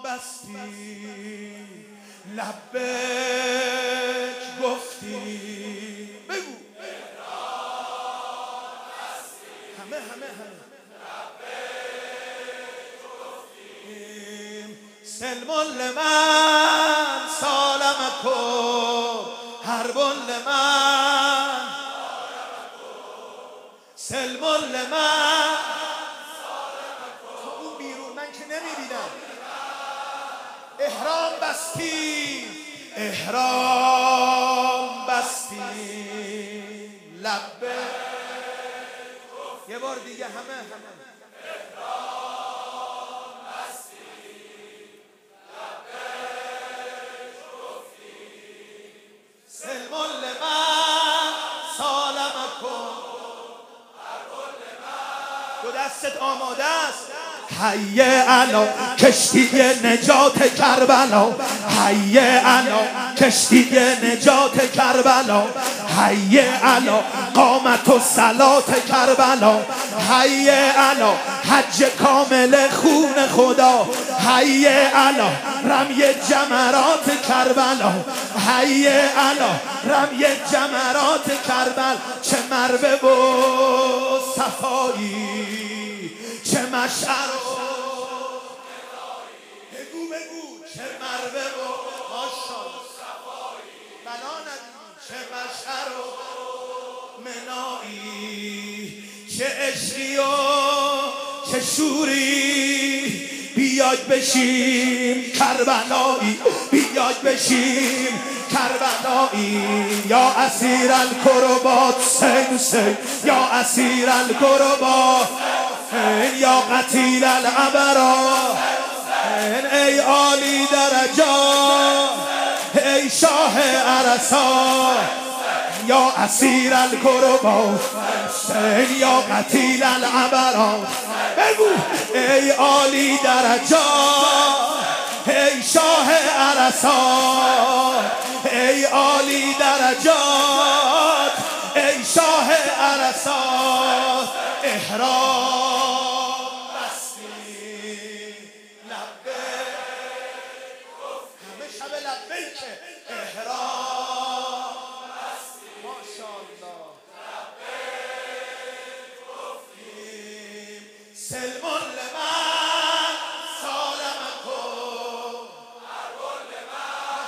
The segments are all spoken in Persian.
بستی لبک گفتی بگو همه سلم لمن سالمکم حرب لمن سلم لمن اون بیرون من که نمیبینم احرام بستی لبه یه بار دیگه همه سلم لمن سالمکم دو دستت آماده است حی علی کشتی نجات کربلا حی علی کشتی نجات کربلا حی علی قامت و صلات کربلا حی علی حج کامل خون خدا حی علی رمی جمرات کربلا حی علی رمی جمرات کربلا چه مروه و صفایی چه مشعر و بگو چه مروه و ماشاءالله بلا ندیدی چه مشعر و منایی چه عشقی و چه شوری بیاید بشیم کربلایی بیاید بشیم کربلایی یا اسیر الکربات حسین یا اسیر الکربات یا قتیل الابرار ای عالی درجات ای شاه عرصات یا اسیر الکربات یا قتیل الابرار بگو ای عالی درجات ای شاه عرصات ای عالی درجات ای شاه عرصات احرام بستی لبیک همه شب لبیک احرام بستی ماشاءالله لبیک گفتیم سلم لمن سالمکم حرب لمن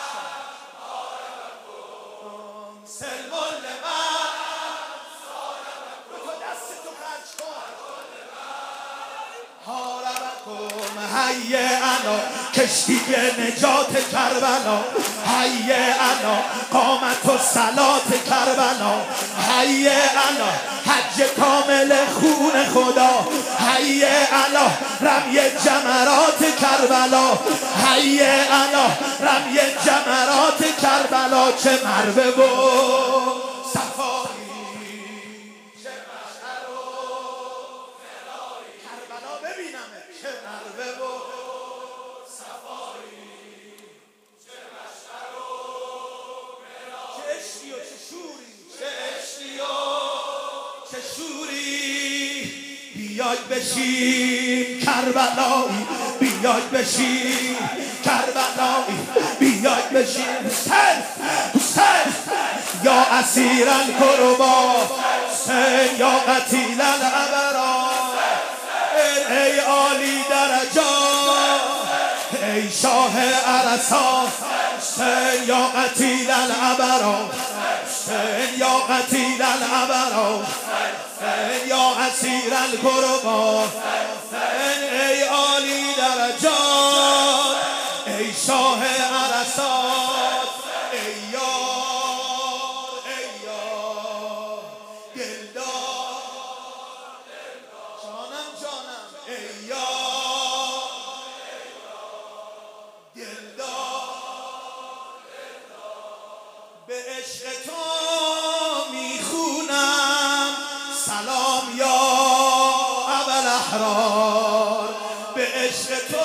حاربکم سلم لمن حی علی کشتی نجات کربلا حی علی قامت و صلات کربلا حی علی حج کامل خون خدا حی علی رمی جمرات کربلا حی علی رمی جمرات کربلا چه مروه و صفایی چه مشعر و کربلا ببینم چه مروه و صفایی چه مشعر و چه عشقی و چه شوری چه عشقی و چه شوری بیاید بشیم کربلایی بیاید بشیم کربلایی بیاید بشیم حسین یا اسیر الکربات حسین یا قتیل الابرار ای عالی درجات ای شاه عرصات حسین یا قتیل الابرار حسین یا قتیل الابرار حسین یا اسیر الکربات ای عالی درجات ای شاه عرصات ای یار دلدار جانم ای یار دلدار به عشق تو میخونم سلام یا ابوالاحرار به عشق تو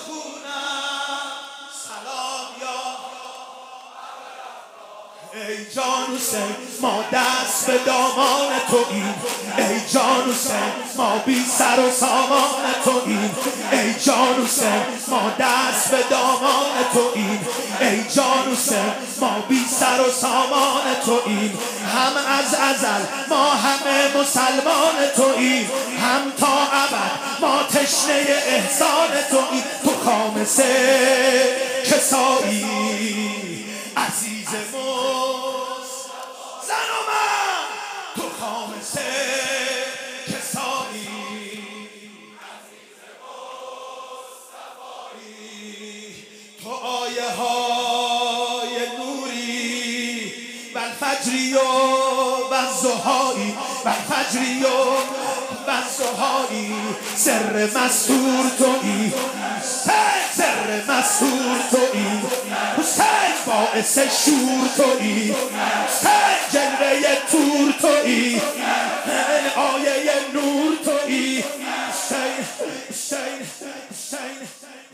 میخونم سلام یا ای جان حسین ما دست به دامان توییم، ای جان حسین ما بی سر و سامان توییم، ای جان حسین ما دست به دامان توییم، ای جان حسین ما بی سر و سامان توییم. هم از ازل ما همه مسلمان توییم، هم تا ابد ما تشنه احسان توییم. تو خامسه کسایی عزیز زن و من، تو خامسه کسایی تو آیه های نوری والفجری و والضحی والفجری و والضحی سر مستور تویی، سر مستور تویی حسین، باعث شور تویی حسین، جلوه تور تویی آیه نور تویی حسین حسین حسین